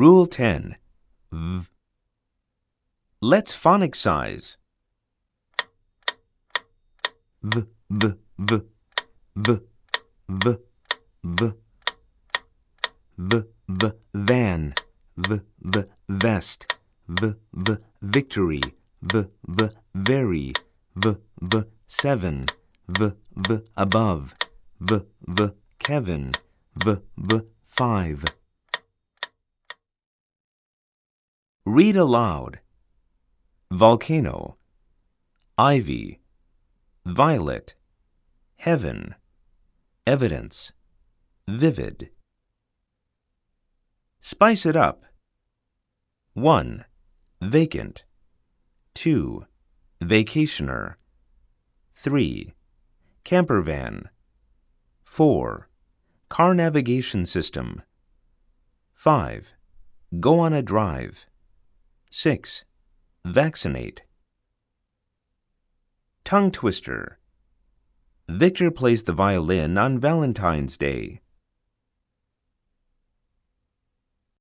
Rule 10. V. Let's phonic size. V, v, v, v, v, v, v, v, van, v, v, vest, v, v, victory, v, v, very, v, v, seven, v, v, above, v, v, Kevin, v, v, five. Read aloud. Volcano, ivy, violet, heaven, evidence, vivid. Spice it up. 1. Vacant. 2. Vacationer. 3. Campervan. 4. Car navigation system. 5. Go on a drive. 6. Vaccinate. Tongue twister. Victor plays the violin on Valentine's Day.